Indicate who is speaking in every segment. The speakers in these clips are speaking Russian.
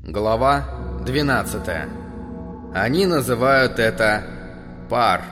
Speaker 1: Глава 12. Они называют это пар.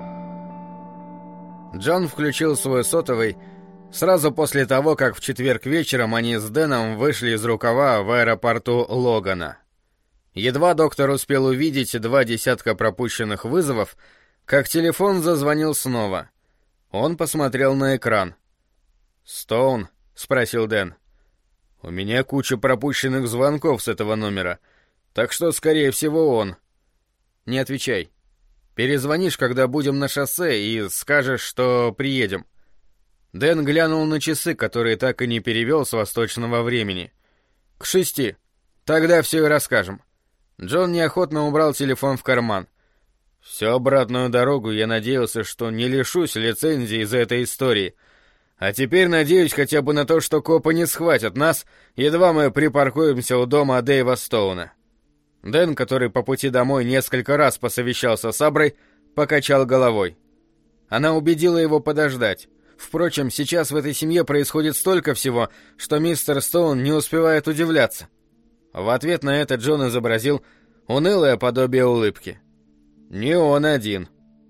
Speaker 1: Джон включил свой сотовый сразу после того, как в четверг вечером они с Дэном вышли из рукава в аэропорту Логана. Едва доктор успел увидеть 2 десятка пропущенных вызовов, как телефон зазвонил снова. Он посмотрел на экран. «Стоун?» — спросил Дэн. «У меня куча пропущенных звонков с этого номера, так что, скорее всего, он». «Не отвечай. Перезвонишь, когда будем на шоссе, и скажешь, что приедем». Дэн глянул на часы, которые так и не перевел с восточного времени. «К 6. Тогда все и расскажем». Джон неохотно убрал телефон в карман. «Всю обратную дорогу я надеялся, что не лишусь лицензии из-за этой истории. А теперь надеюсь хотя бы на то, что копы не схватят нас, едва мы припаркуемся у дома Дэйва Стоуна». Дэн, который по пути домой несколько раз посовещался с Аброй, покачал головой. Она убедила его подождать. Впрочем, сейчас в этой семье происходит столько всего, что мистер Стоун не успевает удивляться. В ответ на это Джон изобразил унылое подобие улыбки. Не он один.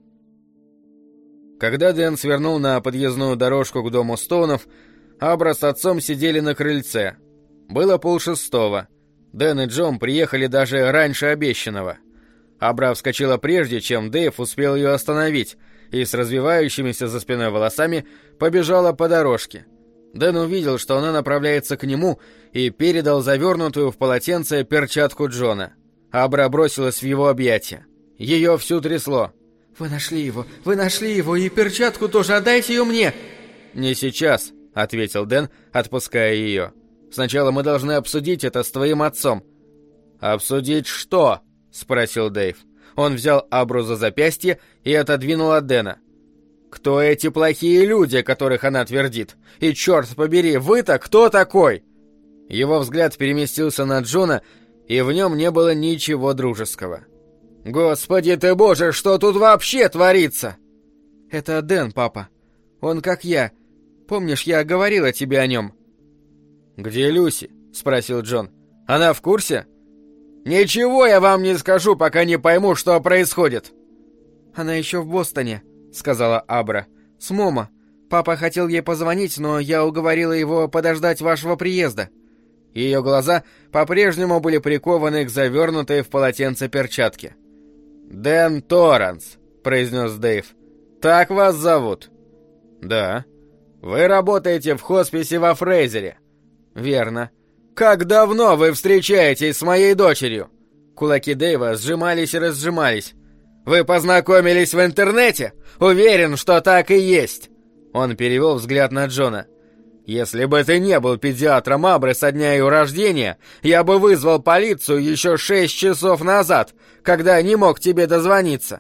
Speaker 1: Когда Дэн свернул на подъездную дорожку к дому Стоунов, Абра с отцом сидели на крыльце. Было 5:30. Дэн и Джон приехали даже раньше обещанного. Абра вскочила прежде, чем Дэйв успел ее остановить, и с развивающимися за спиной волосами побежала по дорожке. Дэн увидел, что она направляется к нему, и передал завернутую в полотенце перчатку Джона. Абра бросилась в его объятия. Ее всю трясло.
Speaker 2: Вы нашли его, и перчатку тоже, отдайте ее мне!»
Speaker 1: «Не сейчас», — ответил Дэн, отпуская ее. «Сначала мы должны обсудить это с твоим отцом». «Обсудить что?» — спросил Дэйв. Он взял Абру за запястье и отодвинул от Дэна. «Кто эти плохие люди, о которых она твердит? И черт побери, вы-то кто такой?» Его взгляд переместился на Джона, и в нем не было ничего дружеского. «Господи ты боже, что тут вообще творится?»
Speaker 2: «Это Дэн, папа. Он как я. Помнишь, я говорила тебе о нем?»
Speaker 1: «Где Люси?» — спросил Джон. «Она в курсе?» «Ничего я вам не скажу, пока не пойму, что происходит».
Speaker 2: «Она еще в Бостоне», — сказала Абра. «С Момо. Папа хотел ей позвонить, но я уговорила его подождать вашего приезда».
Speaker 1: Ее глаза по-прежнему были прикованы к завернутой в полотенце перчатке. «Дэн Торренс», — произнес Дэйв. «Так вас зовут?» «Да». «Вы работаете в хосписе во Фрейзере?» «Верно». «Как давно вы встречаетесь с моей дочерью?» Кулаки Дэйва сжимались и разжимались. «Вы познакомились в интернете? Уверен, что так и есть». Он перевел взгляд на Джона. «Если бы ты не был педиатром Абры со дня ее рождения, я бы вызвал полицию еще 6 часов назад, когда не мог тебе дозвониться».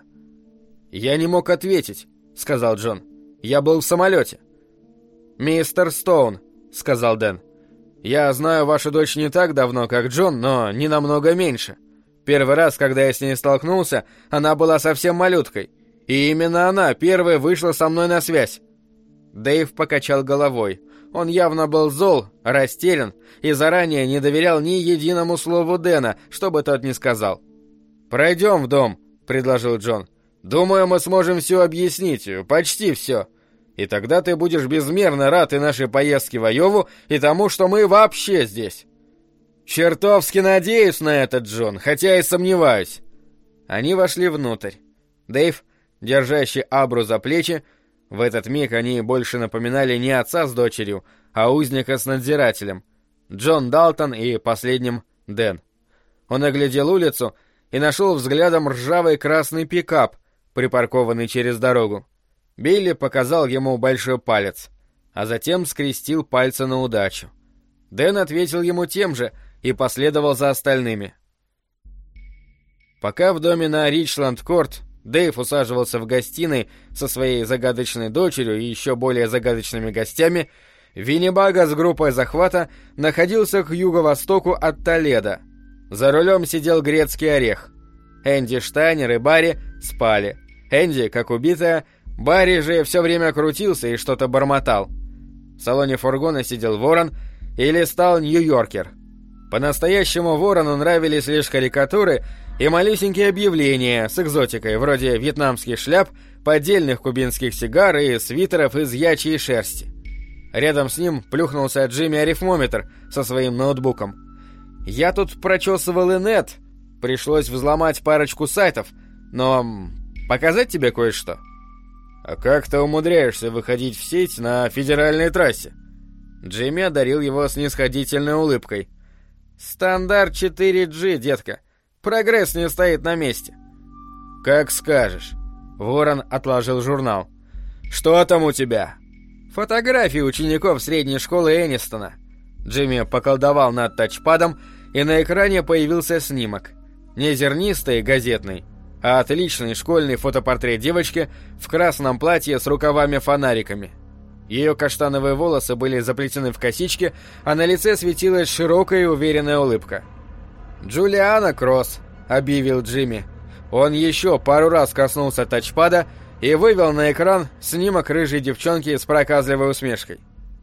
Speaker 1: «Я не мог ответить», — сказал Джон. «Я был в самолете». «Мистер Стоун», — сказал Дэн. «Я знаю вашу дочь не так давно, как Джон, но не намного меньше. Первый раз, когда я с ней столкнулся, она была совсем малюткой. И именно она первой вышла со мной на связь». Дэйв покачал головой. Он явно был зол, растерян и заранее не доверял ни единому слову Дэна, что бы тот ни сказал. «Пройдем в дом», — предложил Джон. «Думаю, мы сможем все объяснить, почти все. И тогда ты будешь безмерно рад и нашей поездке в Айову, и тому, что мы вообще здесь». «Чертовски надеюсь на это, Джон, хотя и сомневаюсь». Они вошли внутрь. Дэйв, держащий Абру за плечи, в этот миг они больше напоминали не отца с дочерью, а узника с надзирателем. Джон Далтон и последним Дэн. Он оглядел улицу и нашел взглядом ржавый красный пикап, припаркованный через дорогу. Билли показал ему большой палец, а затем скрестил пальцы на удачу. Дэн ответил ему тем же и последовал за остальными. Пока в доме на Ричланд-Корт Дэйв усаживался в гостиной со своей загадочной дочерью и еще более загадочными гостями, Виннибага с группой захвата находился к юго-востоку от Толедо. За рулем сидел грецкий орех. Энди Штайнер и Барри спали. Энди, как убитая, Барри же все время крутился и что-то бормотал. В салоне фургона сидел Ворон и листал Нью-Йоркер. По-настоящему Ворону нравились лишь карикатуры и малюсенькие объявления с экзотикой, вроде вьетнамских шляп, поддельных кубинских сигар и свитеров из ячьей шерсти. Рядом с ним плюхнулся Джимми-арифмометр со своим ноутбуком. «Я тут прочесывал инет. Пришлось взломать парочку сайтов, но показать тебе кое-что?» «А как ты умудряешься выходить в сеть на федеральной трассе?» Джимми одарил его снисходительной улыбкой. «Стандарт 4G, детка. Прогресс не стоит на месте». «Как скажешь». Ворон отложил журнал. «Что там у тебя?» «Фотографии учеников средней школы Энистона». Джимми поколдовал над тачпадом, и на экране появился снимок. Не зернистый, газетный, а отличный школьный фотопортрет девочки в красном платье с рукавами-фонариками. Ее каштановые волосы были заплетены в косички, а на лице светилась широкая и уверенная улыбка. «Джулиана Кросс», — объявил Джимми. Он еще пару раз коснулся тачпада и вывел на экран снимок рыжей девчонки с проказливой усмешкой.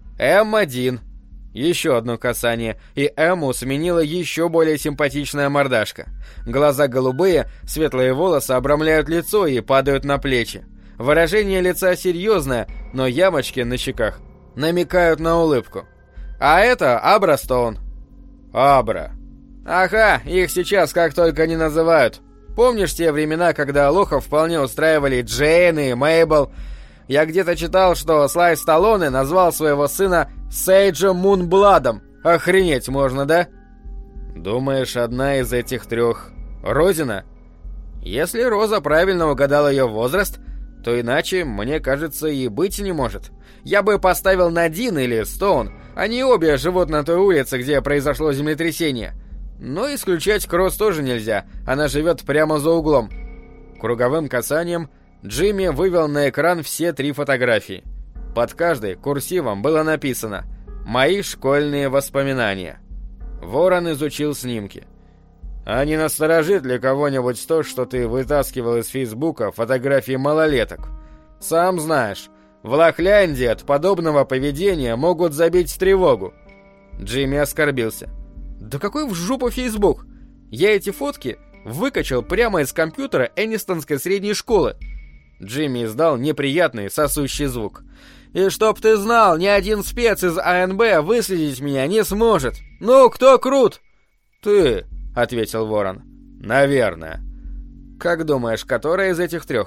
Speaker 1: «М1». Еще одно касание, и Эмму сменила еще более симпатичная мордашка. Глаза голубые, светлые волосы обрамляют лицо и падают на плечи. Выражение лица серьезное, но ямочки на щеках намекают на улыбку. А это Абра Стоун. Абра. Ага, их сейчас как только не называют. Помнишь те времена, когда лохов вполне устраивали Джейн и Мейбл? Я где-то читал, что Слай Сталлоне назвал своего сына Сейджем Мунбладом. Охренеть можно, да? Думаешь, одна из этих трех Розина? Если Роза правильно угадала ее возраст, то иначе, мне кажется, и быть не может. Я бы поставил Надин или Стоун. Они обе живут на той улице, где произошло землетрясение. Но исключать Кросс тоже нельзя, она живет прямо за углом. Круговым касанием Джимми вывел на экран все 3 фотографии. Под каждой курсивом было написано «Мои школьные воспоминания». Ворон изучил снимки. «А не насторожит ли кого-нибудь то, что ты вытаскивал из Фейсбука фотографии малолеток? Сам знаешь, в Лохляндии от подобного поведения могут забить тревогу». Джимми оскорбился. «Да какой в жопу Фейсбук? Я эти фотки выкачал прямо из компьютера Энистонской средней школы». Джимми издал неприятный сосущий звук. «И чтоб ты знал, ни один спец из АНБ выследить меня не сможет. Ну, кто крут?» «Ты», — ответил Ворон. «Наверное». «Как думаешь, которая из этих 3?»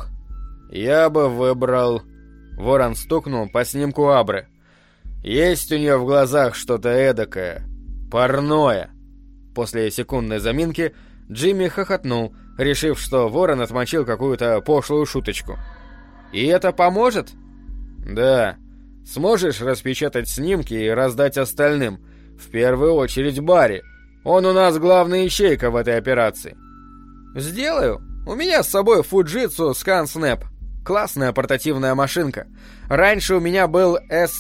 Speaker 1: «Я бы выбрал...» Ворон стукнул по снимку Абры. «Есть у нее в глазах что-то эдакое. Парное». После секундной заминки Джимми хохотнул, решив, что Ворон отмочил какую-то пошлую шуточку. «И это поможет?» «Да. Сможешь распечатать снимки и раздать остальным? В первую очередь Барри. Он у нас главный ищейка в этой операции». «Сделаю. У меня с собой Fujitsu Scan Snap. Классная портативная машинка. Раньше у меня был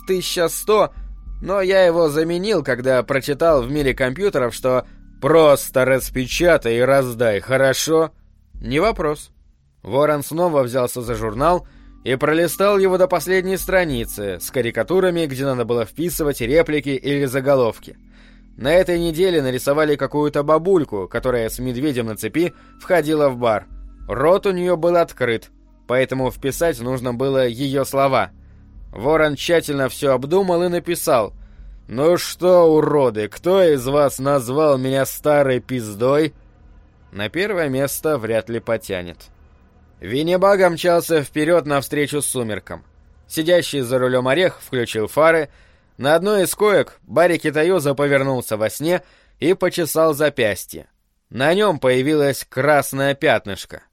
Speaker 1: S1100, но я его заменил, когда прочитал в мире компьютеров, что «просто распечатай и раздай, хорошо?» «Не вопрос». Ворон снова взялся за журнал и пролистал его до последней страницы с карикатурами, где надо было вписывать реплики или заголовки. На этой неделе нарисовали какую-то бабульку, которая с медведем на цепи входила в бар. Рот у нее был открыт, поэтому вписать нужно было ее слова. Ворон тщательно все обдумал и написал: «Ну что, уроды, кто из вас назвал меня старой пиздой?» На первое место вряд ли потянет. Виннибага мчался вперед навстречу сумеркам. Сидящий за рулем Орех включил фары. На одной из коек Барри Китаёза повернулся во сне и почесал запястье. На нем появилось красное пятнышко.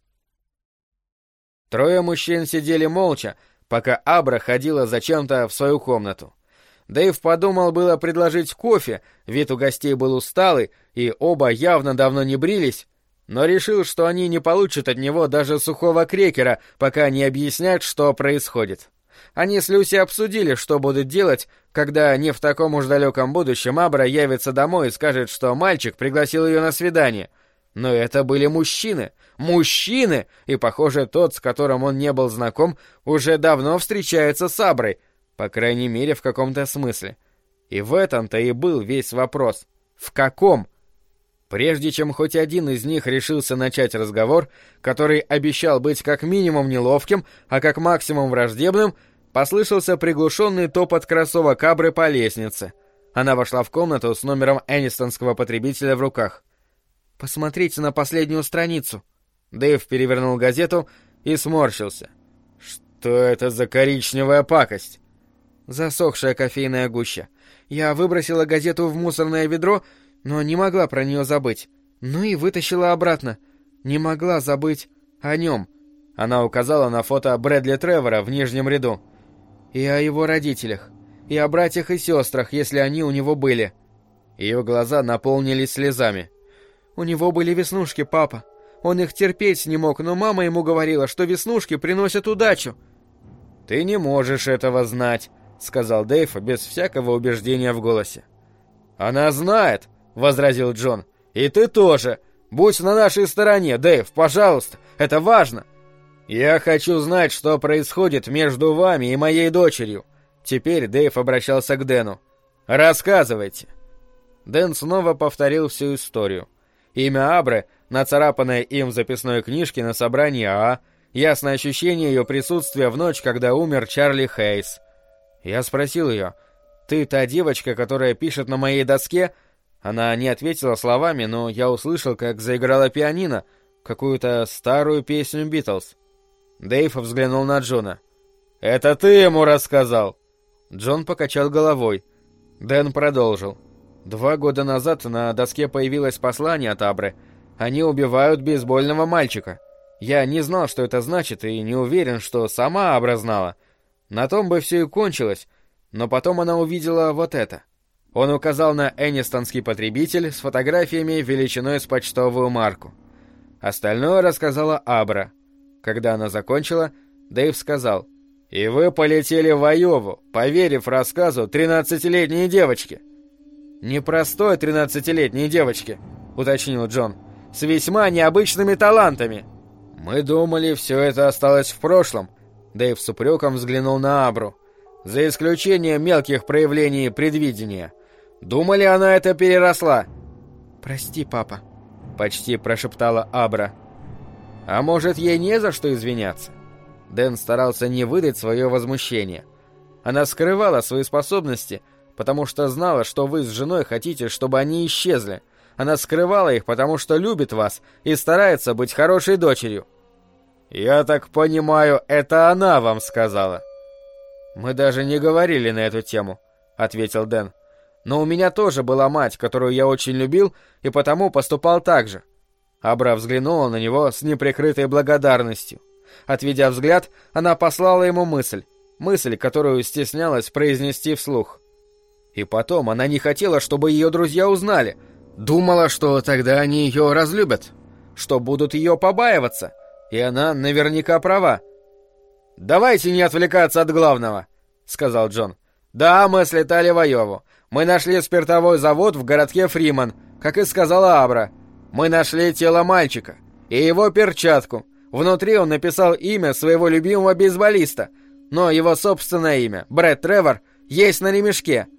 Speaker 1: 3 мужчин сидели молча, пока Абра ходила зачем-то в свою комнату. Дэйв подумал было предложить кофе, вид у гостей был усталый, и оба явно давно не брились, но решил, что они не получат от него даже сухого крекера, пока не объяснят, что происходит. Они с Люси обсудили, что будут делать, когда не в таком уж далеком будущем Абра явится домой и скажет, что мальчик пригласил ее на свидание. Но это были мужчины. Мужчины! И, похоже, тот, с которым он не был знаком, уже давно встречается с Аброй, по крайней мере, в каком-то смысле. И в этом-то и был весь вопрос. В каком? Прежде чем хоть один из них решился начать разговор, который обещал быть как минимум неловким, а как максимум враждебным, послышался приглушенный топот кроссовок Абры по лестнице. Она вошла в комнату с номером энистонского потребителя в руках.
Speaker 2: «Посмотрите на последнюю страницу».
Speaker 1: Дэйв перевернул газету и сморщился. «Что это за коричневая пакость?»
Speaker 2: «Засохшая кофейная гуща. Я выбросила газету в мусорное ведро, но не могла про нее забыть. Ну и вытащила обратно. Не могла забыть о нем».
Speaker 1: Она указала на фото Брэдли Тревора в нижнем ряду.
Speaker 2: «И о его родителях. И о братьях и сестрах, если они у него были».
Speaker 1: Ее глаза наполнились слезами.
Speaker 2: «У него были веснушки, папа. Он их терпеть не мог, но мама ему говорила, что веснушки приносят удачу».
Speaker 1: «Ты не можешь этого знать», — сказал Дэйв без всякого убеждения в голосе. «Она знает», — возразил Джон. «И ты тоже. Будь на нашей стороне, Дэйв, пожалуйста. Это важно. Я хочу знать, что происходит между вами и моей дочерью». Теперь Дэйв обращался к Дэну. «Рассказывайте». Дэн снова повторил всю историю. Имя Абры, нацарапанное им в записной книжке на собрании АА, ясное ощущение ее присутствия в ночь, когда умер Чарли Хейс. Я спросил ее: «Ты та девочка, которая пишет на моей доске?» Она не ответила словами, но я услышал, как заиграла пианино, какую-то старую песню Битлз. Дэйв взглянул на Джона. «Это ты ему рассказал?» Джон покачал головой. Дэн продолжил. 2 года назад на доске появилось послание от Абры. Они убивают бейсбольного мальчика. Я не знал, что это значит, и не уверен, что сама Абра знала. На том бы все и кончилось, но потом она увидела вот это. Он указал на энистонский потребитель с фотографиями величиной с почтовую марку. Остальное рассказала Абра. Когда она закончила, Дэйв сказал: «И вы полетели в Айову, поверив рассказу 13-летней девочки». «Непростой 13-летней девочки», — уточнил Джон, — «с весьма необычными талантами». «Мы думали, все это осталось в прошлом», — Дэйв с упреком взглянул на Абру. «За исключением мелких проявлений предвидения. Думали, она это переросла».
Speaker 2: «Прости, папа»,
Speaker 1: — почти прошептала Абра. «А может, ей не за что извиняться?» Дэн старался не выдать свое возмущение. Она скрывала свои способности, потому что знала, что вы с женой хотите, чтобы они исчезли. Она скрывала их, потому что любит вас и старается быть хорошей дочерью. «Я так понимаю, это она вам сказала?» «Мы даже не говорили на эту тему», — ответил Дэн. «Но у меня тоже была мать, которую я очень любил, и потому поступал так же». Абра взглянула на него с неприкрытой благодарностью. Отведя взгляд, она послала ему мысль, которую стеснялась произнести вслух. И потом она не хотела, чтобы ее друзья узнали. Думала, что тогда они ее разлюбят, что будут ее побаиваться. И она наверняка права. «Давайте не отвлекаться от главного», — сказал Джон. «Да, мы слетали в Айову. Мы нашли спиртовой завод в городке Фриман, как и сказала Абра. Мы нашли тело мальчика и его перчатку. Внутри он написал имя своего любимого бейсболиста, но его собственное имя, Брэд Тревор, есть на ремешке».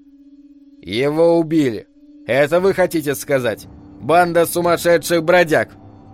Speaker 1: «Его убили. Это вы хотите сказать? Банда сумасшедших бродяг».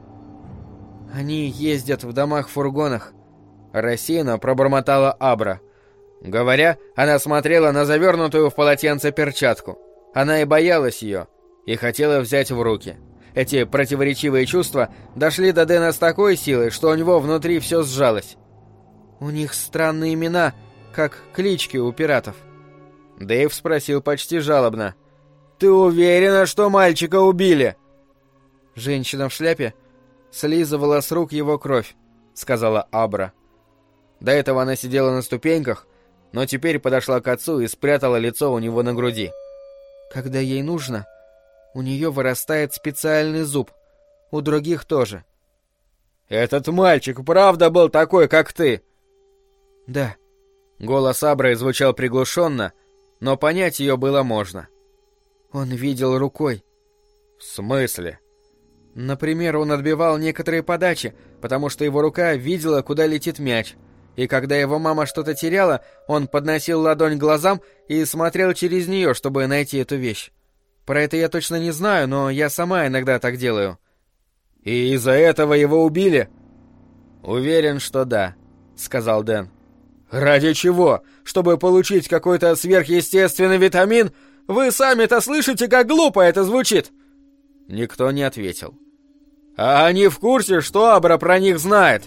Speaker 2: «Они ездят в домах-фургонах»,
Speaker 1: — рассеянно пробормотала Абра. Говоря, она смотрела на завернутую в полотенце перчатку. Она и боялась ее, и хотела взять в руки. Эти противоречивые чувства дошли до Дэна с такой силой, что у него внутри все сжалось.
Speaker 2: «У них странные имена, как клички у пиратов».
Speaker 1: Дэйв спросил почти жалобно: «Ты уверена, что мальчика убили?»
Speaker 2: «Женщина в шляпе слизывала с рук его кровь», — сказала Абра.
Speaker 1: До этого она сидела на ступеньках, но теперь подошла к отцу и спрятала лицо у него на груди.
Speaker 2: «Когда ей нужно, у нее вырастает специальный зуб. У других тоже».
Speaker 1: «Этот мальчик правда был такой, как ты?»
Speaker 2: «Да».
Speaker 1: Голос Абры звучал приглушенно, но понять ее было можно.
Speaker 2: «Он видел рукой».
Speaker 1: «В смысле?»
Speaker 2: «Например, он отбивал некоторые подачи, потому что его рука видела, куда летит мяч. И когда его мама что-то теряла, он подносил ладонь к глазам и смотрел через нее, чтобы найти эту вещь». Про это я точно не знаю, но я сама иногда так делаю».
Speaker 1: «И из-за этого его убили?»
Speaker 2: «Уверен, что да», — сказал Дэн.
Speaker 1: «Ради чего? Чтобы получить какой-то сверхъестественный витамин? Вы сами-то слышите, как глупо это звучит?»
Speaker 2: Никто не ответил.
Speaker 1: «А они в курсе, что Абра про них знает?»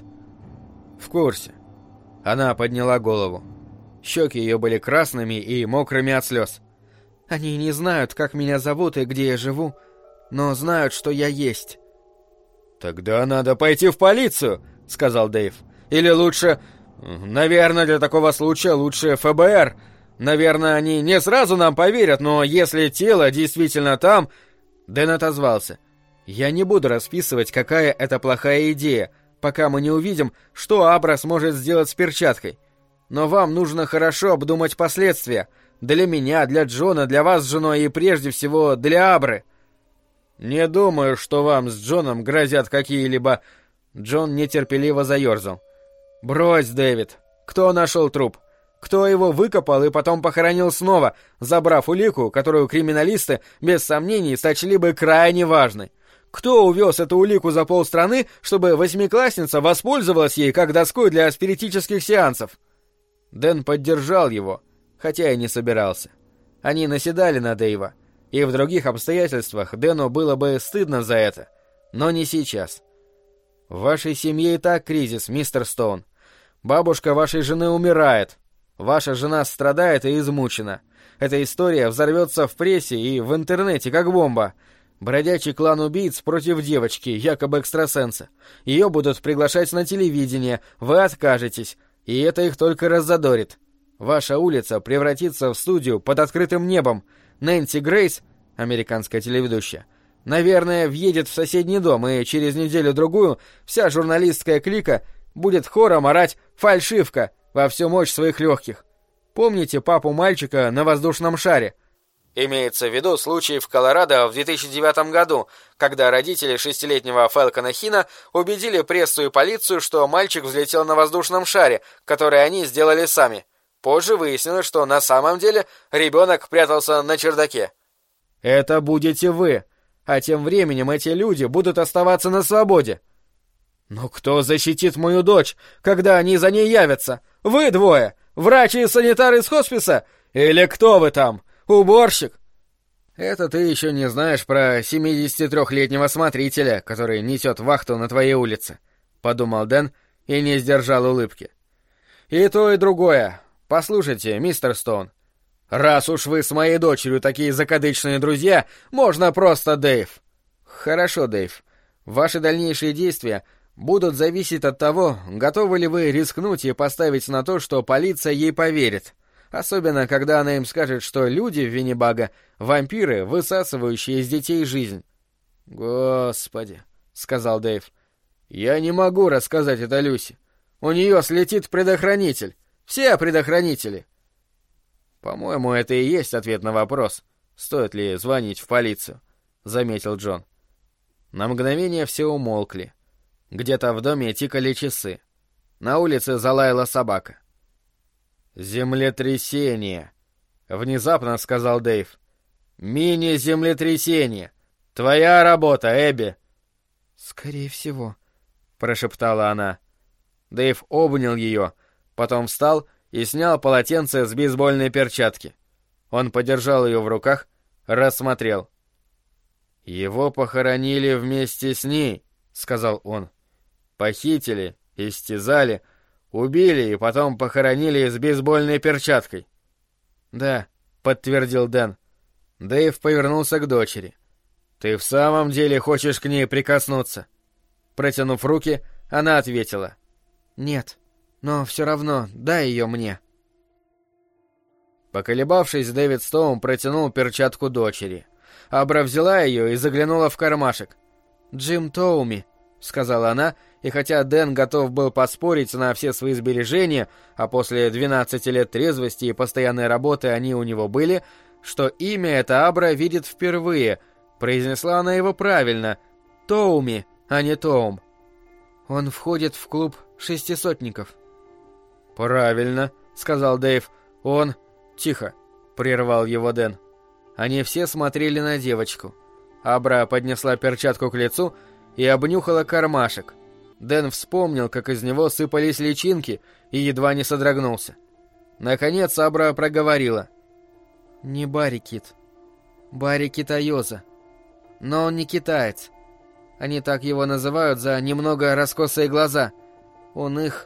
Speaker 2: «В курсе». Она подняла голову. Щеки ее были красными и мокрыми от слез. «Они не знают, как меня зовут и где я живу, но знают, что я есть».
Speaker 1: «Тогда надо пойти в полицию», — сказал Дэйв. «Или лучше... Наверное, для такого случая лучше ФБР. Наверное, они не сразу нам поверят, но если тело действительно там...»
Speaker 2: Дэн отозвался. «Я не буду расписывать, какая это плохая идея, пока мы не увидим, что Абра сможет сделать с перчаткой. Но вам нужно хорошо обдумать последствия. Для меня, для Джона, для вас с женой и прежде всего для Абры».
Speaker 1: «Не думаю, что вам с Джоном грозят какие-либо...»
Speaker 2: Джон нетерпеливо заерзал. «Брось, Дэвид. Кто нашел труп? Кто его выкопал и потом похоронил снова, забрав улику, которую криминалисты, без сомнений, сочли бы крайне важной? Кто увез эту улику за полстраны, чтобы восьмиклассница воспользовалась ей как доской для спиритических сеансов?» Дэн поддержал его, хотя и не собирался. Они наседали на Дэйва, и в других обстоятельствах Дэну было бы стыдно за это, но не сейчас. «В вашей семье и так кризис, мистер Стоун. Бабушка вашей жены умирает. Ваша жена страдает и измучена. Эта история взорвется в прессе и в интернете, как бомба. Бродячий клан убийц против девочки, якобы экстрасенса. Ее будут приглашать на телевидение, вы откажетесь, и это их только раззадорит. Ваша улица превратится в студию под открытым небом. Нэнси Грейс, американская телеведущая, наверное, въедет в соседний дом, и через неделю-другую вся журналистская клика будет хором орать «фальшивка» во всю мощь своих легких. Помните папу мальчика на воздушном шаре? Имеется в виду случай в Колорадо в 2009 году, когда родители шестилетнего Фэлкона Хина убедили прессу и полицию, что мальчик взлетел на воздушном шаре, который они сделали сами. Позже выяснилось, что на самом деле ребенок прятался на чердаке. Это будете вы, а тем временем эти люди будут оставаться на свободе. Но кто защитит мою дочь, когда они за ней явятся? Вы двое, врач и санитар из хосписа? Или кто вы там? Уборщик? Это ты еще не знаешь про 73-летнего смотрителя, который несет вахту на твоей улице, подумал Дэн и не сдержал улыбки. И то, и другое. Послушайте, мистер Стоун, раз уж вы с моей дочерью такие закадычные друзья, можно просто Дэйв. Хорошо, Дэйв. Ваши дальнейшие действия будут зависеть от того, готовы ли вы рискнуть и поставить на то, что полиция ей поверит. Особенно, когда она им скажет, что люди в Виннибаго — вампиры, высасывающие из детей жизнь. «Господи», — сказал Дэйв, — «я не могу рассказать это Люси. У нее слетит предохранитель. Все предохранители». «По-моему, это и есть ответ на вопрос, стоит ли звонить в полицию», — заметил Джон. На мгновение все умолкли. Где-то в доме тикали часы. На улице залаяла собака. «Землетрясение», — внезапно сказал Дэйв. «Мини-землетрясение. Твоя работа, Эбби». «Скорее всего», — прошептала она. Дэйв обнял ее, потом встал и снял полотенце с бейсбольной перчатки. Он подержал ее в руках, рассмотрел. «Его похоронили вместе с ней», — сказал он. «Похитили, истязали, убили и потом похоронили с бейсбольной перчаткой». «Да», — подтвердил Дэн. Дэйв повернулся к дочери. «Ты в самом деле хочешь к ней прикоснуться?» Протянув руки, она ответила. «Нет, но все равно дай ее мне». Поколебавшись, Дэвид Стоун протянул перчатку дочери. Абра взяла ее и заглянула в кармашек. «Джим Тоуми», — сказала она, и хотя Дэн готов был поспорить на все свои сбережения, а после 12 лет трезвости и постоянной работы они у него были, что имя это Абра видит впервые, произнесла она его правильно. Тоуми, а не Тоум. Он входит в клуб шестисотников. «Правильно», — сказал Дэйв. «Он...» «Тихо», — прервал его Дэн. Они все смотрели на девочку. Абра поднесла перчатку к лицу и обнюхала кармашек. Дэн вспомнил, как из него сыпались личинки, и едва не содрогнулся. Наконец Абра проговорила. «Не Барри Кит. Барри Китайоза. Но он не китаец. Они так его называют за немного раскосые глаза. Он их...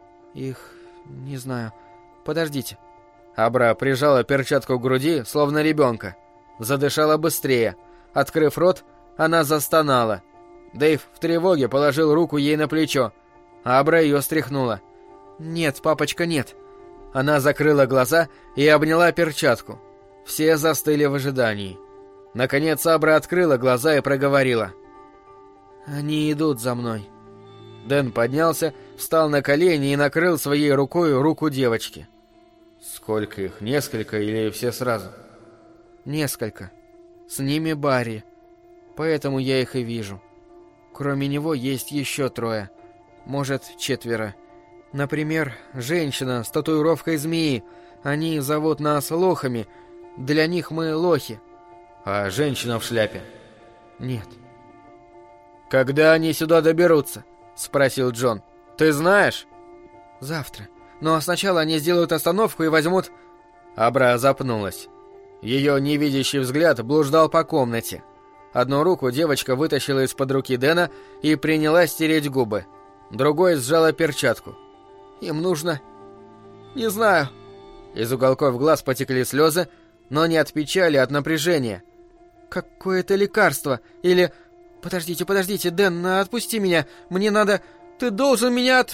Speaker 2: не знаю. Подождите». Абра прижала перчатку к груди, словно ребенка. Задышала быстрее. Открыв рот, она застонала. Дэйв в тревоге положил руку ей на плечо. Абра ее стряхнула. «Нет, папочка, нет». Она закрыла глаза и обняла перчатку. Все застыли в ожидании. Наконец Абра открыла глаза и проговорила. «Они идут за мной». Дэн поднялся, встал на колени и накрыл своей рукой руку девочки. «Сколько их? Несколько или все сразу?» «Несколько. С ними Барри. Поэтому я их и вижу. Кроме него есть еще 3. Может, 4. Например, женщина с татуировкой змеи. Они зовут нас лохами. Для них мы лохи». «А женщина в шляпе?» «Нет». «Когда они сюда доберутся?» — спросил Джон. «Ты знаешь?» «Завтра. Но сначала они сделают остановку и возьмут...» Абра запнулась. Ее невидящий взгляд блуждал по комнате. Одну руку девочка вытащила из-под руки Дэна и принялась стереть губы. Другой сжала перчатку. «Им нужно... не знаю...» Из уголков глаз потекли слезы, но не от печали, а от напряжения. «Какое-то лекарство. Или... Подождите, Дэн, отпусти меня. Мне надо... Ты должен меня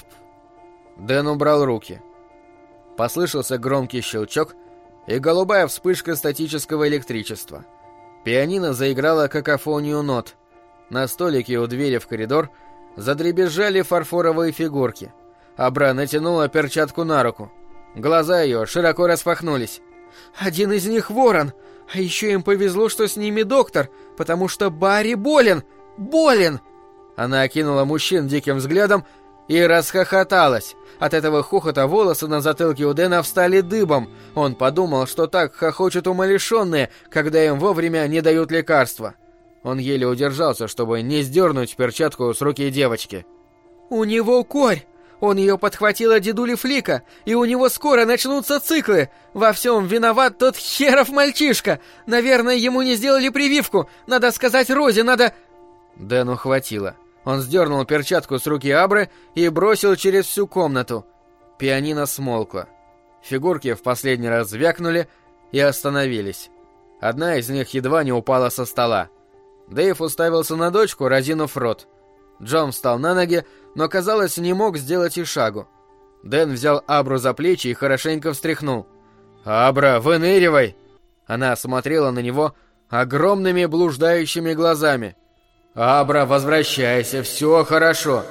Speaker 2: Дэн убрал руки. Послышался громкий щелчок и голубая вспышка статического электричества. Пианино заиграло какофонию нот. На столике у двери в коридор задребезжали фарфоровые фигурки. Абра натянула перчатку на руку. Глаза ее широко распахнулись. «Один из них ворон! А еще им повезло, что с ними доктор, потому что Барри болен! Болен!» Она окинула мужчин диким взглядом и расхохоталась. От этого хохота волосы на затылке у Дэна встали дыбом. Он подумал, что так хохочут умалишенные, когда им вовремя не дают лекарства. Он еле удержался, чтобы не сдернуть перчатку с руки девочки. «У него корь! Он ее подхватил от дедули Флика, и у него скоро начнутся циклы. Во всем виноват тот херов мальчишка. Наверное, ему не сделали прививку. Надо сказать Розе, надо...» Дэну хватило. Он сдернул перчатку с руки Абры и бросил через всю комнату. Пианино смолкло. Фигурки в последний раз звякнули и остановились. Одна из них едва не упала со стола. Дэйв уставился на дочку, разинув рот. Джон встал на ноги, но, казалось, не мог сделать и шагу. Дэн взял Абру за плечи и хорошенько встряхнул. «Абра, выныривай!» Она смотрела на него огромными блуждающими глазами. «Абра, возвращайся, все хорошо!»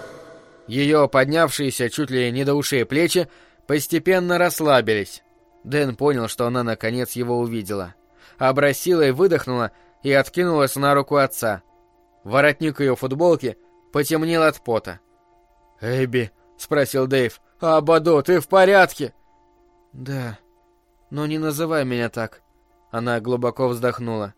Speaker 2: Ее поднявшиеся чуть ли не до ушей плечи постепенно расслабились. Дэн понял, что она наконец его увидела. Абра силой выдохнула и откинулась на руку отца. Воротник ее футболки потемнел от пота. «Эбби», — спросил Дэйв, — «Абадо, ты в порядке?» «Да, но не называй меня так». Она глубоко вздохнула.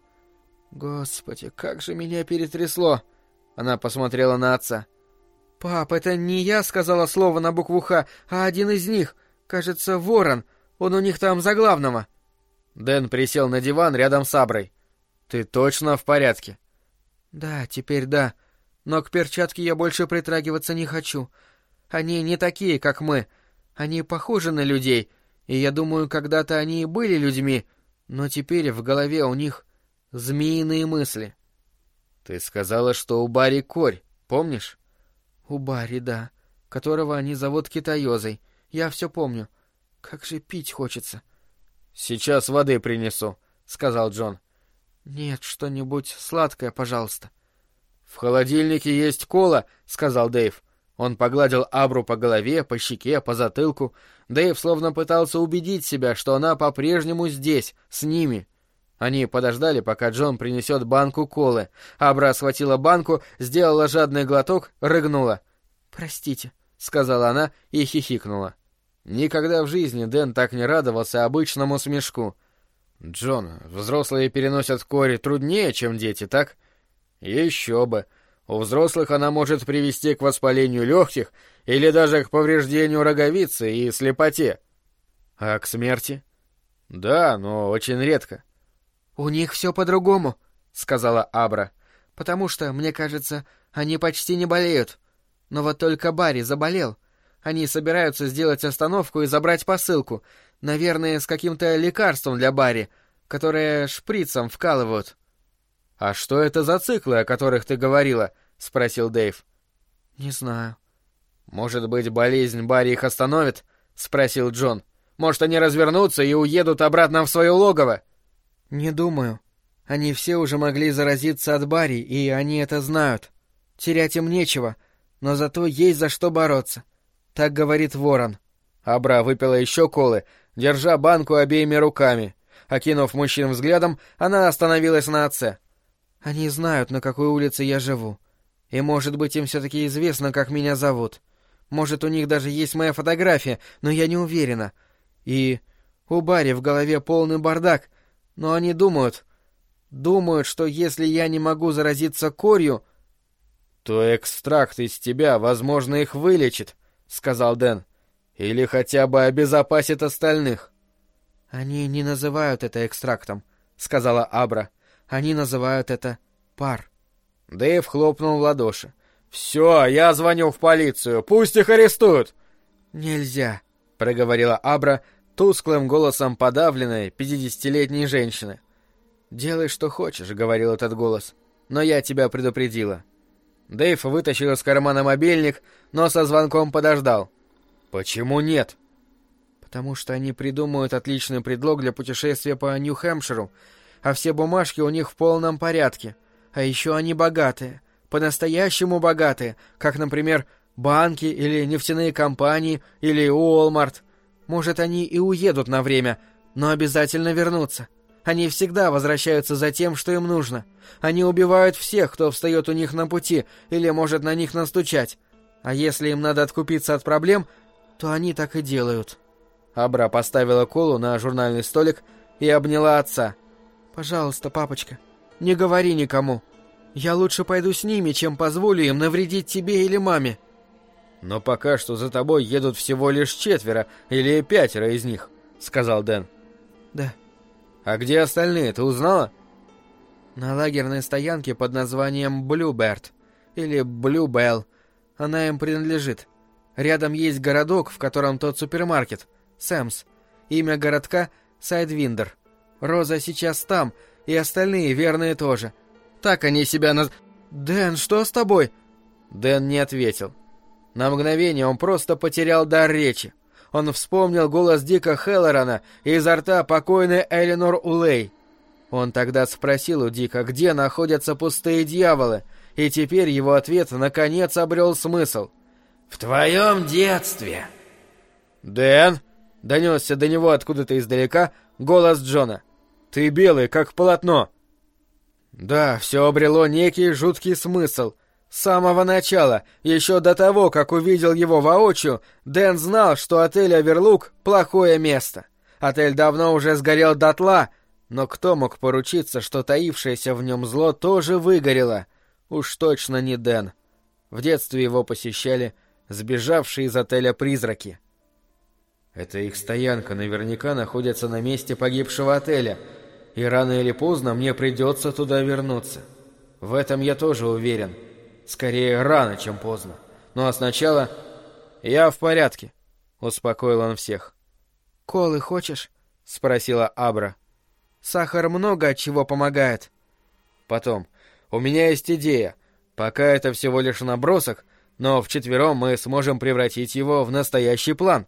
Speaker 2: «Господи, как же меня перетрясло!» Она посмотрела на отца. «Пап, это не я сказала слово на букву «Х», а один из них. Кажется, ворон. Он у них там за главного». Дэн присел на диван рядом с Аброй. «Ты точно в порядке?» «Да, теперь да. Но к перчатке я больше притрагиваться не хочу. Они не такие, как мы. Они похожи на людей, и я думаю, когда-то они и были людьми, но теперь в голове у них змеиные мысли». «Ты сказала, что у Барри корь, помнишь?» «У Барри, да, которого они зовут Китайозой. Я все помню. Как же пить хочется». «Сейчас воды принесу», — сказал Джон. «Нет, что-нибудь сладкое, пожалуйста». «В холодильнике есть кола», — сказал Дэйв. Он погладил Абру по голове, по щеке, по затылку. Дэйв словно пытался убедить себя, что она по-прежнему здесь, с ними. Они подождали, пока Джон принесет банку колы. Абра схватила банку, сделала жадный глоток, рыгнула. «Простите», — сказала она и хихикнула. Никогда в жизни Дэн так не радовался обычному смешку.
Speaker 1: Джон, взрослые переносят корь труднее, чем дети, так? Еще бы. У взрослых она может привести к воспалению легких или даже к повреждению роговицы и слепоте. А к смерти? Да, но очень редко.
Speaker 2: «У них все по-другому», — сказала Абра. «Потому что, мне кажется, они почти не болеют. Но вот только Барри заболел. Они собираются сделать остановку и забрать посылку. Наверное, с каким-то лекарством для Барри, которое шприцем вкалывают».
Speaker 1: «А что это за циклы, о которых ты говорила?» — спросил Дэйв.
Speaker 2: «Не знаю».
Speaker 1: «Может быть, болезнь Барри их остановит?» — спросил Джон. «Может, они развернутся и уедут обратно в свое логово?»
Speaker 2: «Не думаю. Они все уже могли заразиться от Барри, и они это знают. Терять им нечего, но зато есть за что бороться. Так говорит Ворон».
Speaker 1: Абра выпила еще колы, держа банку обеими руками. Окинув мужчин взглядом, она остановилась на отце.
Speaker 2: «Они знают, на какой улице я живу. И, может быть, им все-таки известно, как меня зовут. Может, у них даже есть моя фотография, но я не уверена. И у Барри в голове полный бардак, но они думают, что если я не могу заразиться корью...»
Speaker 1: «То экстракт из тебя, возможно, их вылечит», — сказал Дэн. «Или хотя бы обезопасит остальных».
Speaker 2: «Они не называют это экстрактом», — сказала Абра. «Они называют это пар».
Speaker 1: Дэйв хлопнул в ладоши. «Все, я звоню в полицию, пусть их арестуют!»
Speaker 2: «Нельзя»,
Speaker 1: — проговорила Абра тусклым голосом подавленной 50-летней женщины. «Делай, что хочешь», — говорил этот голос, — «но я тебя предупредила». Дэйв вытащил из кармана мобильник, но со звонком подождал. «Почему нет?»
Speaker 2: «Потому что они придумают отличный предлог для путешествия по Нью-Хэмпширу, а все бумажки у них в полном порядке. А еще они богатые, по-настоящему богатые, как, например, банки или нефтяные компании или Уолмарт. Может, они и уедут на время, но обязательно вернутся. Они всегда возвращаются за тем, что им нужно. Они убивают всех, кто встает у них на пути или может на них настучать. А если им надо откупиться от проблем, то они так и делают».
Speaker 1: Абра поставила колу на журнальный столик и обняла отца.
Speaker 2: «Пожалуйста, папочка, не говори никому. Я лучше пойду с ними, чем позволю им навредить тебе или маме».
Speaker 1: «Но пока что за тобой едут всего лишь 4 или 5 из них», — сказал Дэн.
Speaker 2: «Да».
Speaker 1: «А где остальные, ты узнала?»
Speaker 2: «На лагерной стоянке под названием Блюберт или Блюбелл. Она им принадлежит. Рядом есть городок, в котором тот супермаркет. Сэмс. Имя городка — Сайдвиндер. Роза сейчас там, и остальные верные тоже. Так они себя «Дэн, что с тобой?»
Speaker 1: Дэн не ответил. На мгновение он просто потерял дар речи. Он вспомнил голос Дика Хеллорана изо рта покойной Эленор Улей. Он тогда спросил у Дика, где находятся пустые дьяволы, и теперь его ответ наконец обрел смысл.
Speaker 3: «В твоем детстве».
Speaker 1: «Дэн!» — донесся до него откуда-то издалека голос Джона. «Ты белый, как полотно». Да, все обрело некий жуткий смысл. С самого начала, еще до того, как увидел его воочию, Дэн знал, что отель «Оверлук» — плохое место. Отель давно уже сгорел дотла, но кто мог поручиться, что таившееся в нем зло тоже выгорело? Уж точно не Дэн. В детстве его посещали сбежавшие из отеля призраки. «Это их стоянка наверняка находится на месте погибшего отеля, и рано или поздно мне придется туда вернуться. В этом я тоже уверен. Скорее рано, чем поздно. Ну а сначала...» «Я в порядке», — успокоил он всех.
Speaker 2: «Колы хочешь?» — спросила Абра. «Сахар много от чего помогает».
Speaker 1: «Потом. У меня есть идея. Пока это всего лишь набросок, но вчетвером мы сможем превратить его в настоящий план».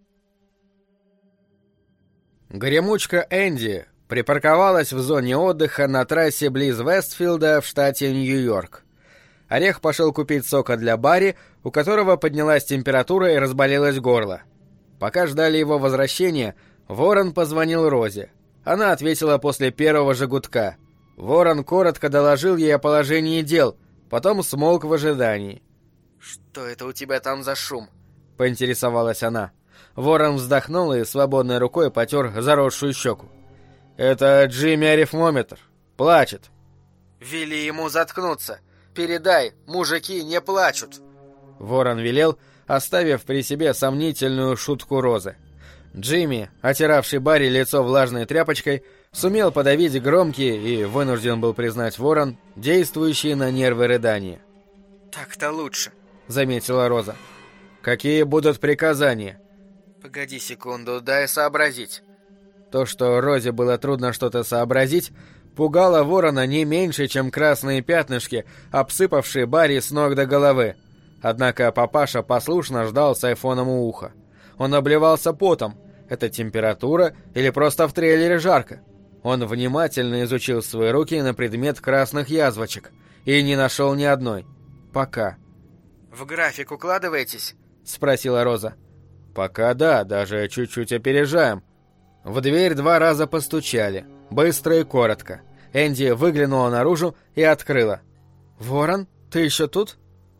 Speaker 1: Гремучка Энди припарковалась в зоне отдыха на трассе близ Вестфилда в штате Нью-Йорк. Орех пошел купить сока для Барри, у которого поднялась температура и разболелось горло. Пока ждали его возвращения, Ворон позвонил Розе. Она ответила после первого же гудка. Ворон коротко доложил ей о положении дел, потом смолк в ожидании.
Speaker 2: «Что это у тебя там за шум?»
Speaker 1: — поинтересовалась она. Ворон вздохнул и свободной рукой потер заросшую щеку. Это Джимми Арифмометр. Плачет».
Speaker 2: «Вели ему заткнуться. Передай, мужики не плачут».
Speaker 1: Ворон велел, оставив при себе сомнительную шутку Розы. Джимми, отиравший Барри лицо влажной тряпочкой, сумел подавить громкие и, вынужден был признать Ворон, действующие на нервы рыдания.
Speaker 2: «Так-то лучше», — заметила Роза.
Speaker 1: «Какие будут приказания?»
Speaker 2: «Погоди секунду, дай сообразить».
Speaker 1: То, что Розе было трудно что-то сообразить, пугало Ворона не меньше, чем красные пятнышки, обсыпавшие Барри с ног до головы. Однако папаша послушно ждал с айфоном у уха. Он обливался потом. Это температура или просто в трейлере жарко? Он внимательно изучил свои руки на предмет красных язвочек и не нашел ни одной. Пока.
Speaker 2: «В график укладываетесь?»
Speaker 1: — спросила Роза. «Пока да, даже чуть-чуть опережаем». В дверь 2 раза постучали, быстро и коротко. Энди выглянула наружу и открыла. «Ворон, ты еще тут?»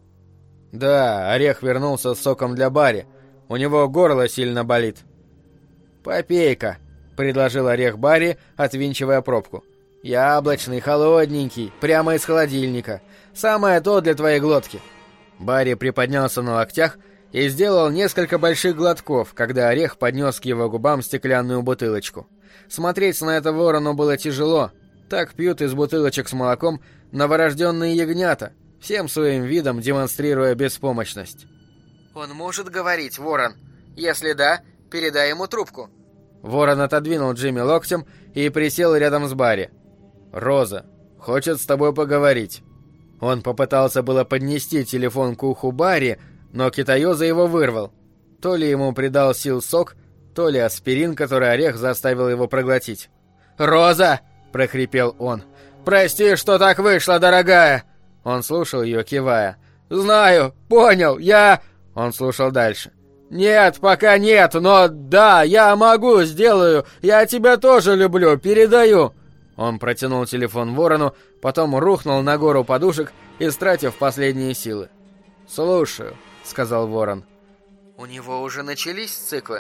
Speaker 1: «Да, Орех вернулся с соком для Барри. У него горло сильно болит». «Попей-ка», — предложил Орех Барри, отвинчивая пробку. «Яблочный, холодненький, прямо из холодильника. Самое то для твоей глотки». Барри приподнялся на локтях и сделал несколько больших глотков, когда Орех поднес к его губам стеклянную бутылочку. Смотреть на это Ворону было тяжело. Так пьют из бутылочек с молоком новорожденные ягнята, всем своим видом демонстрируя беспомощность.
Speaker 2: «Он может говорить, Ворон? Если да, передай ему трубку».
Speaker 1: Ворон отодвинул Джимми локтем и присел рядом с Барри. «Роза хочет с тобой поговорить». Он попытался было поднести телефон к уху Барри, но китаёза его вырвал. То ли ему придал сил сок, то ли аспирин, который Орех заставил его проглотить. «Роза!» — прохрипел он. «Прости, что так вышло, дорогая!» Он слушал ее, кивая. «Знаю, понял, я...» Он слушал дальше. «Нет, пока нет, но да, я могу, сделаю. Я тебя тоже люблю, передаю». Он протянул телефон Ворону, потом рухнул на гору подушек, истратив последние силы. «Слушаю», — сказал Ворон.
Speaker 2: «У него уже начались циклы?»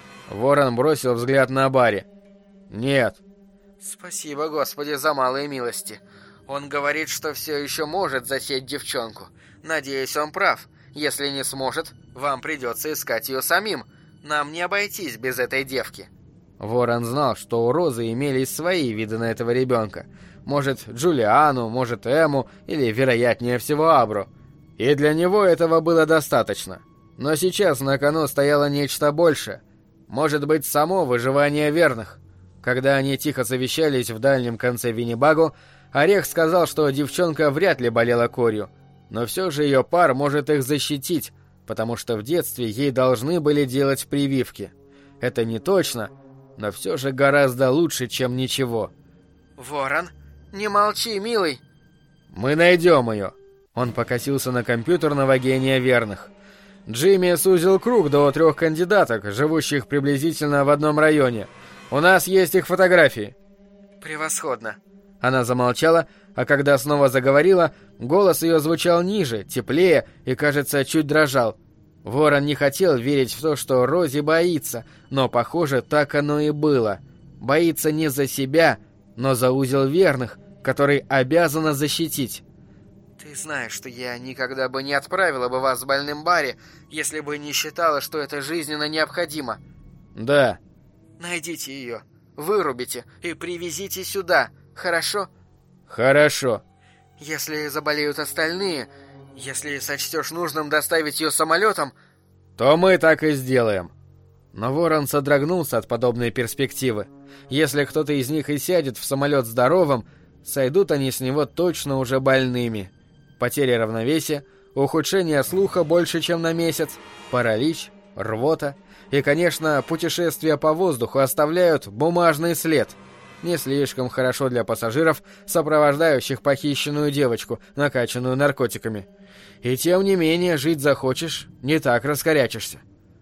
Speaker 1: Ворон бросил взгляд на Барри. «Нет».
Speaker 2: «Спасибо, Господи, за малые милости. Он говорит, что все еще может засечь девчонку. Надеюсь, он прав. Если не сможет, вам придется искать ее самим. Нам не обойтись без этой девки».
Speaker 1: Ворон знал, что у Розы имелись свои виды на этого ребенка. Может, Джулиану, может, Эму, или, вероятнее всего, Абру. И для него этого было достаточно. Но сейчас на кону стояло нечто большее. Может быть, само выживание верных. Когда они тихо совещались в дальнем конце Виннибагу, Орех сказал, что девчонка вряд ли болела корью. Но все же ее пар может их защитить, потому что в детстве ей должны были делать прививки. Это не точно, но все же гораздо лучше, чем ничего.
Speaker 2: «Ворон, не молчи, милый!»
Speaker 1: «Мы найдем ее!» Он покосился на компьютерного гения верных. Джимми сузил круг до 3 кандидаток, живущих приблизительно в одном районе. У нас есть их фотографии.
Speaker 2: «Превосходно!»
Speaker 1: Она замолчала, а когда снова заговорила, голос ее звучал ниже, теплее и, кажется, чуть дрожал. Ворон не хотел верить в то, что Рози боится, но, похоже, так оно и было. Боится не за себя, но за узел верных, который обязана защитить.
Speaker 2: «Ты знаешь, что я никогда бы не отправила бы вас с больным Барри, если бы не считала, что это жизненно необходимо».
Speaker 1: «Да».
Speaker 2: «Найдите ее, вырубите и привезите сюда, хорошо?»
Speaker 1: «Хорошо».
Speaker 2: «Если заболеют остальные, если сочтешь нужным доставить ее самолетом...»
Speaker 1: «То мы так и сделаем». Но Ворон содрогнулся от подобной перспективы. Если кто-то из них и сядет в самолет здоровым, сойдут они с него точно уже больными. Потеря равновесия, ухудшение слуха больше, чем на месяц, паралич, рвота и, конечно, путешествия по воздуху оставляют бумажный след. Не слишком хорошо для пассажиров, сопровождающих похищенную девочку, накачанную наркотиками. И тем не менее, жить захочешь, не так раскорячишься.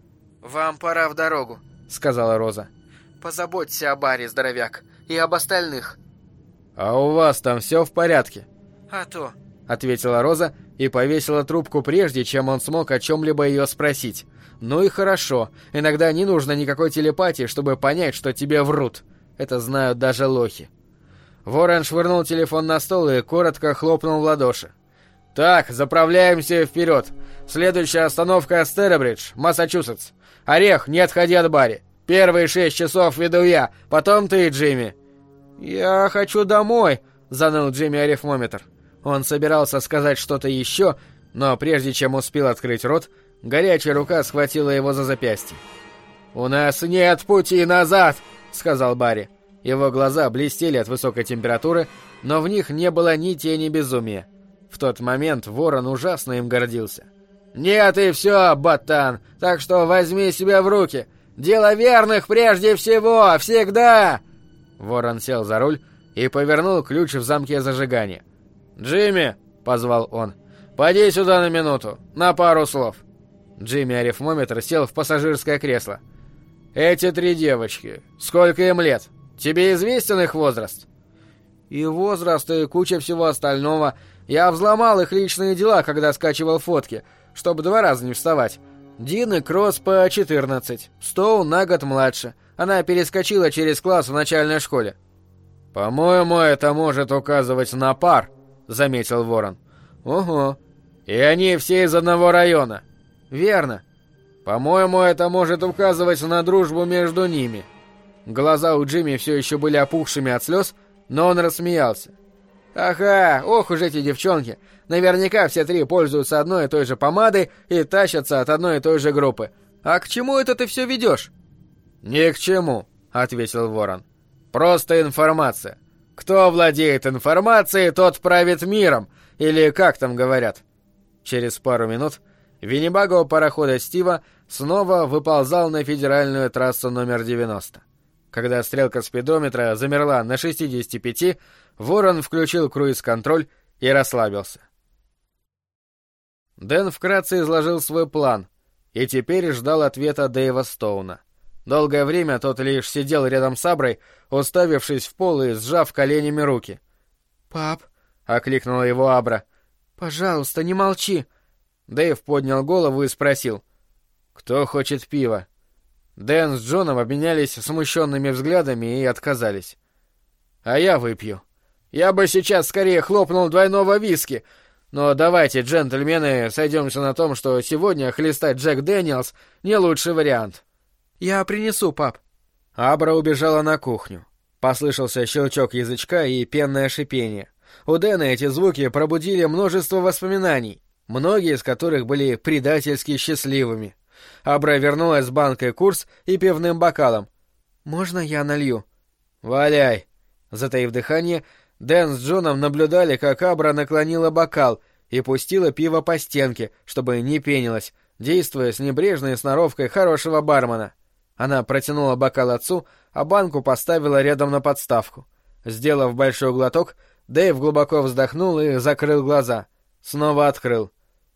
Speaker 2: «Вам пора в дорогу»,
Speaker 1: — сказала Роза.
Speaker 2: «Позаботься о Барри, здоровяк, и об остальных».
Speaker 1: «А у вас там все в порядке?»
Speaker 2: «А то»,
Speaker 1: — ответила Роза и повесила трубку прежде, чем он смог о чем-либо ее спросить. «Ну и хорошо, иногда не нужно никакой телепатии, чтобы понять, что тебе врут».
Speaker 2: Это знают даже лохи. Ворон швырнул телефон на стол и коротко хлопнул в ладоши. «Так, заправляемся вперед. Следующая остановка Стербридж, Массачусетс. Орех, не отходи от Барри. Первые 6 часов веду я, потом ты, Джимми». «Я хочу домой», — заныл Джимми арифмометр. Он собирался сказать что-то еще, но прежде чем успел открыть рот, горячая рука схватила его за запястье. «У нас нет пути назад», — сказал Барри. Его глаза блестели от высокой температуры, но в них не было ни тени безумия. В тот момент Ворон ужасно им гордился. «Нет и все, ботан, так что возьми себя в руки. Дело верных прежде всего, всегда!» Ворон сел за руль и повернул ключ в замке зажигания. «Джимми!» — позвал он. «Поди сюда на минуту, на пару слов». Джимми-арифмометр сел в пассажирское кресло. «Эти 3 девочки, сколько им лет? Тебе известен их возраст?» «И возраст, и куча всего остального. Я взломал их личные дела, когда скачивал фотки, чтобы 2 раза не вставать. Дин и Кросс по 14, Стоун на год младше. Она перескочила через класс в начальной школе». «По-моему, это может указывать на пар», — заметил Ворон. «Ого. И они все из одного района». «Верно. По-моему, это может указывать на дружбу между ними». Глаза у Джимми все еще были опухшими от слез, но он рассмеялся. «Ага, ох уж эти девчонки. Наверняка все 3 пользуются одной и той же помадой и тащатся от одной и той же группы. А к чему это ты все ведешь?» «Ни к чему», — ответил Ворон. «Просто информация. Кто владеет информацией, тот правит миром, или как там говорят». Через пару минут Виннибаго у парохода Стива снова выползал на федеральную трассу номер 90. Когда стрелка спидометра замерла на 65, Ворон включил круиз-контроль и расслабился. Дэн вкратце изложил свой план и теперь ждал ответа Дэйва Стоуна. Долгое время тот лишь сидел рядом с Аброй, уставившись в пол и сжав коленями руки. «Пап», — окликнула его Абра, — «пожалуйста, не молчи». Дэйв поднял голову и спросил: «Кто хочет пива?» Дэн с Джоном обменялись смущенными взглядами и отказались. «А я выпью. Я бы сейчас скорее хлопнул 2 виски, но давайте, джентльмены, сойдемся на том, что сегодня хлестать Джек Дэниелс не лучший вариант». «Я принесу, пап». Абра убежала на кухню. Послышался щелчок язычка и пенное шипение. У Дэна эти звуки пробудили множество воспоминаний, многие из которых были предательски счастливыми. Абра вернулась с банкой курс и пивным бокалом. «Можно я налью?» «Валяй!» Затаив дыхание, Дэн с Джоном наблюдали, как Абра наклонила бокал и пустила пиво по стенке, чтобы не пенилось, действуя с небрежной сноровкой хорошего бармена. Она протянула бокал отцу, а банку поставила рядом на подставку. Сделав большой глоток, Дэйв глубоко вздохнул и закрыл глаза. Снова открыл.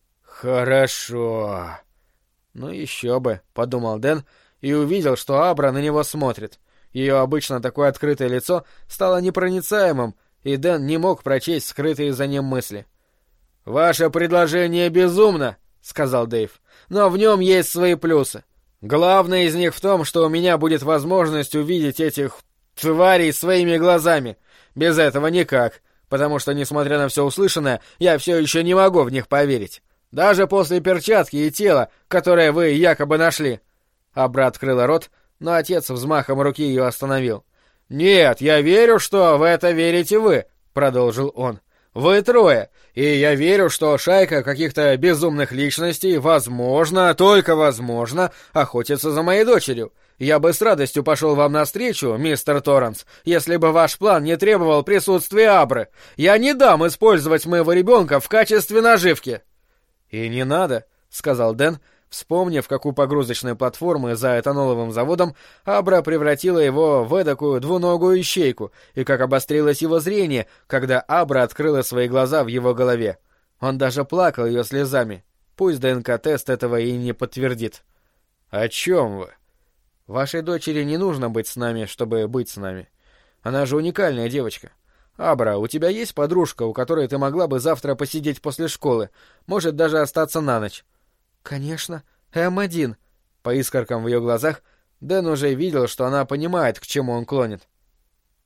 Speaker 2: «Хорошо». «Ну еще бы», — подумал Дэн и увидел, что Абра на него смотрит. Ее обычно такое открытое лицо стало непроницаемым, и Дэн не мог прочесть скрытые за ним мысли. «Ваше предложение безумно», — сказал Дэйв, — «но в нем есть свои плюсы. Главное из них в том, что у меня будет возможность увидеть этих тварей своими глазами. Без этого никак, потому что, несмотря на все услышанное, я все еще не могу в них поверить. Даже после перчатки и тела, которое вы якобы нашли». Абра открыла рот, но отец взмахом руки ее остановил. «Нет, я верю, что в это верите вы», — продолжил он. «Вы 3, и я верю, что шайка каких-то безумных личностей, возможно, только возможно, охотится за моей дочерью. Я бы с радостью пошел вам навстречу, мистер Торренс, если бы ваш план не требовал присутствия Абры. Я не дам использовать моего ребенка в качестве наживки». «И не надо», — сказал Дэн, вспомнив, как у погрузочной платформы за этаноловым заводом Абра превратила его в эдакую двуногую ищейку, и как обострилось его зрение, когда Абра открыла свои глаза в его голове. Он даже плакал ее слезами. Пусть ДНК-тест этого и не подтвердит. «О чем вы?» «Вашей дочери не нужно быть с нами, чтобы быть с нами. Она же уникальная девочка. Абра, у тебя есть подружка, у которой ты могла бы завтра посидеть после школы, может даже остаться на ночь?» «Конечно, М1». По искоркам в ее глазах Дэн уже видел, что она понимает, к чему он клонит.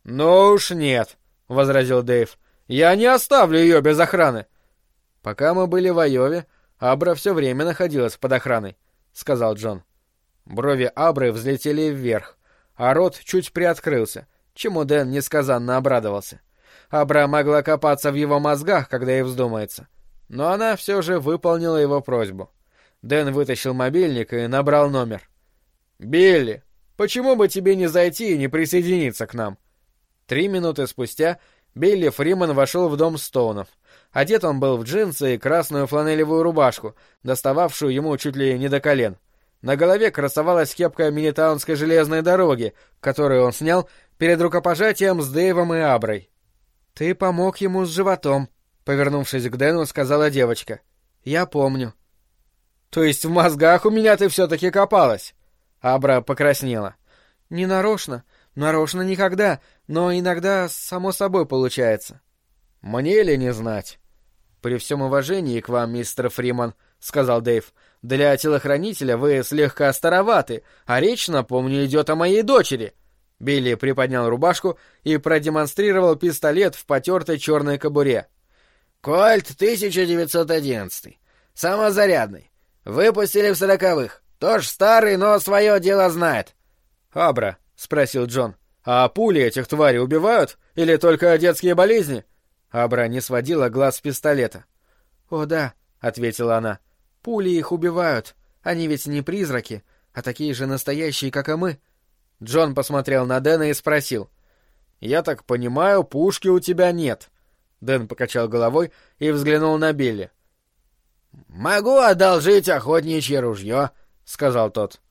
Speaker 2: «Ну уж нет», — возразил Дэйв. «Я не оставлю ее без охраны». «Пока мы были в Айове, Абра все время находилась под охраной», — сказал Джон. Брови Абры взлетели вверх, а рот чуть приоткрылся, чему Дэн несказанно обрадовался. Абра могла копаться в его мозгах, когда ей вздумается. Но она все же выполнила его просьбу. Дэн вытащил мобильник и набрал номер. «Билли, почему бы тебе не зайти и не присоединиться к нам?» 3 минуты спустя Билли Фриман вошел в дом Стоунов. Одет он был в джинсы и красную фланелевую рубашку, достававшую ему чуть ли не до колен. На голове красовалась кепка Минитаунской железной дороги, которую он снял перед рукопожатием с Дэйвом и Аброй. «Ты помог ему с животом», — повернувшись к Дэну, сказала девочка. «Я помню». «То есть в мозгах у меня ты все-таки копалась?» Абра покраснела. «Не нарочно. Нарочно никогда, но иногда само собой получается». «Мне ли не знать?» «При всем уважении к вам, мистер Фриман», — сказал Дэйв, — «для телохранителя вы слегка староваты, а речь, напомню, идет о моей дочери». Билли приподнял рубашку и продемонстрировал пистолет в потертой черной кобуре.
Speaker 3: «Кольт 1911. Самозарядный. Выпустили в 40-х. Тоже старый, но свое дело знает».
Speaker 2: «Абра», — спросил Джон, — «а пули этих тварей убивают? Или только детские болезни?» Абра не сводила глаз с пистолета. «О да», — ответила она, — «пули их убивают. Они ведь не призраки, а такие же настоящие, как и мы». Джон посмотрел на Дэна и спросил. «Я так понимаю, пушки у тебя нет?» Дэн покачал головой и взглянул на Билли.
Speaker 3: «Могу одолжить охотничье ружье», — сказал тот.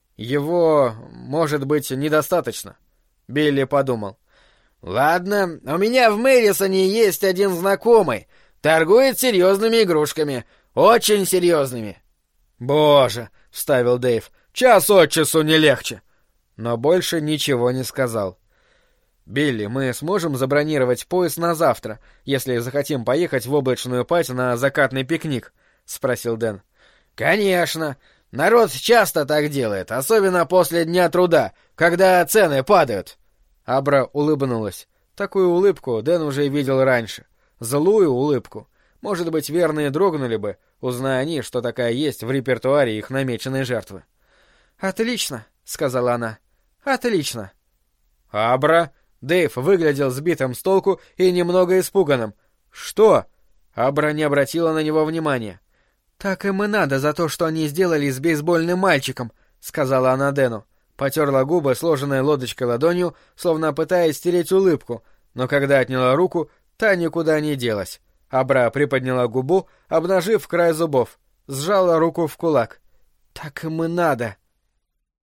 Speaker 2: «Его, может быть, недостаточно», — Билли подумал.
Speaker 3: «Ладно, у меня в Мэдисоне есть один знакомый. Торгует серьезными игрушками. Очень серьезными».
Speaker 2: «Боже», — вставил Дэйв, — «час от часу не легче». Но больше ничего не сказал. «Билли, мы сможем забронировать поезд на завтра, если захотим поехать в облачную пать на закатный пикник?» — спросил Дэн.
Speaker 3: «Конечно. Народ часто так делает, особенно после Дня труда, когда цены падают».
Speaker 2: Абра улыбнулась. Такую улыбку Дэн уже видел раньше. Злую улыбку. Может быть, верные дрогнули бы, узная они, что такая есть в репертуаре их намеченной жертвы. «Отлично», — сказала она. «Отлично». «Абра?» Дэйв выглядел сбитым с толку и немного испуганным. «Что?» Абра не обратила на него внимания. «Так им и надо за то, что они сделали с бейсбольным мальчиком», — сказала она Дэну. Потерла губы, сложенной лодочкой ладонью, словно пытаясь стереть улыбку, но когда отняла руку, та никуда не делась. Абра приподняла губу, обнажив край зубов, сжала руку в кулак. «Так им и надо».